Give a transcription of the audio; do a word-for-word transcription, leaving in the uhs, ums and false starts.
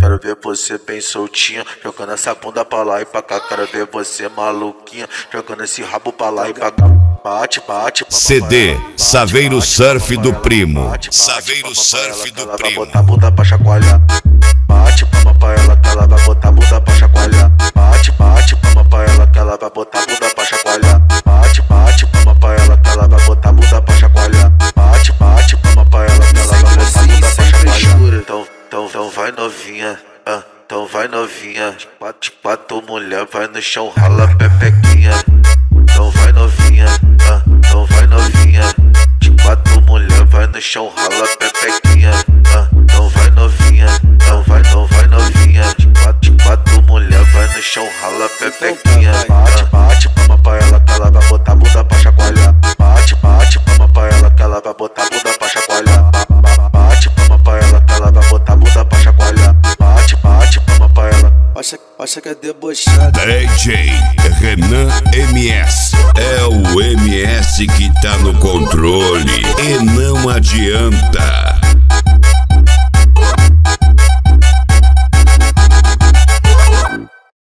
quero ver você bem soltinha, jogando essa bunda pra lá e pra cá. Quero ver você maluquinha, jogando esse rabo pra lá e pra cá. Bate, bate, C D Saveiro Surf do Primo. Saveiro Surf do Primo. Vai botar a bunda pra chacoalhar. Bate palma pra ela que ela vai botar a bunda pra chacoalhar. Bate, bate palma pra ela que ela vai botar a bunda pra chacoalhar. Bate, bate palma pra ela que ela vai botar a bunda pra chacoalhar. Bate, bate palma pra ela que ela vai botar a bunda pra chacoalhar. Então, então, então vai novinha, ah, então vai novinha. De quatro, de quatro mulher vai no chão, rala pepequinha. Então vai novinha, ah, então vai novinha. De quatro mulher vai no chão, rala pepequinha. Ah, então vai novinha, então vai, então vai novinha. De quatro, de quatro mulher vai no chão, rala pepequinha. Bate, bate palma pra ela que ela vai botar a bunda pra chacoalhar. Bate, bate palma pra ela que ela vai botar a bunda pra chacoalhar. Bate palma pra ela que ela vai botar a bunda pra chacoalhar. Bate, bate palma pra ela. Acha, acha que é debochado. D J Renan M S. É o M S que tá no controle e não adianta.